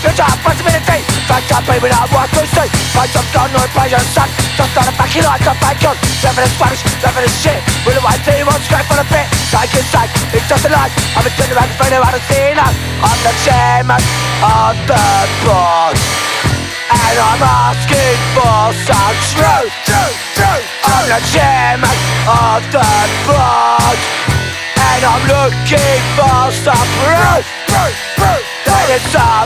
Your job, possibility. Fact up, baby, now what to say. Find some gun or by your son. Just on a back, you know, I can't find gun. Living in Spanish, living in shit. With a white team, won't scrape for a bit. Like inside, it's just a lie. I'm a gentleman, it's funny, I don't see now. I'm the chairman of the board. And I'm asking for some truth. I'm the chairman of the board. And I'm looking for some proof. And it's